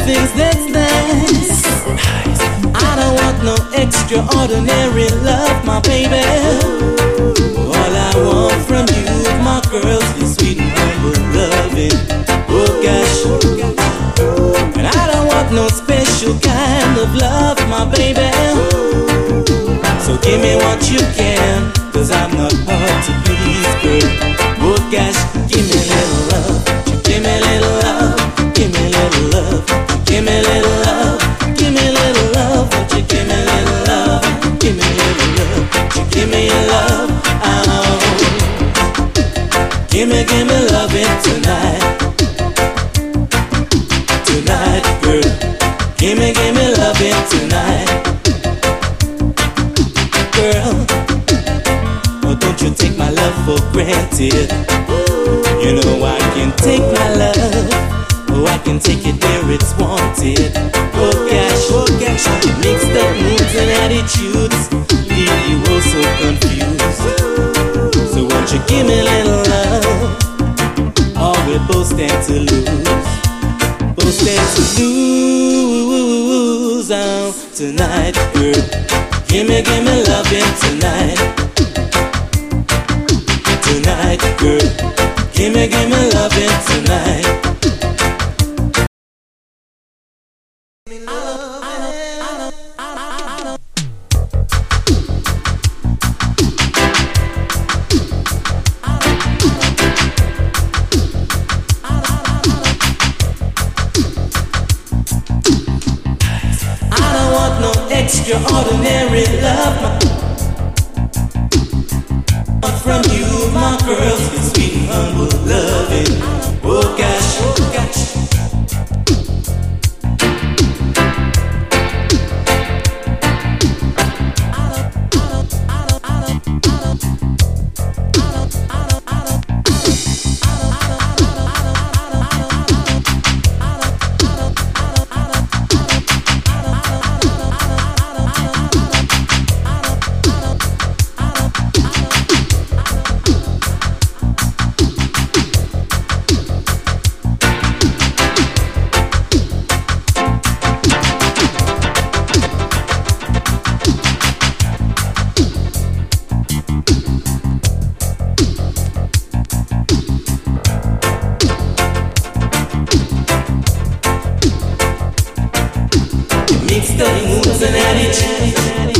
things that's nice. I don't want no extraordinary love, my baby. All I want from you, my girl, is sweet and humble loving. Oh gosh. And I don't want no special kind of love, my baby. So give me what you can, 'cause I'm not hard to please, girl. Oh gosh, give me a little love. Give me a little love. Give me a little love. Give me a little love. Give me a little love. Won't you give me a little love? Give me a little love. Won't you give me a love? Oh. Give me loving tonight. Tonight, girl. Give me loving tonight. Girl, oh, don't you take my love for granted. You know I can take my love. Oh, I can take it where it's wanted. Oh gosh, mixed up moods and attitudes leave you all so confused. So won't you give me a little love? Or we both stand to lose. Both stand to lose tonight, girl. Give me loving tonight. Tonight, girl. Give me loving tonight. Extraordinary love from you, my girl, is sweet and humble loving. Oh gosh, oh gosh. Mixed up moods and attitudes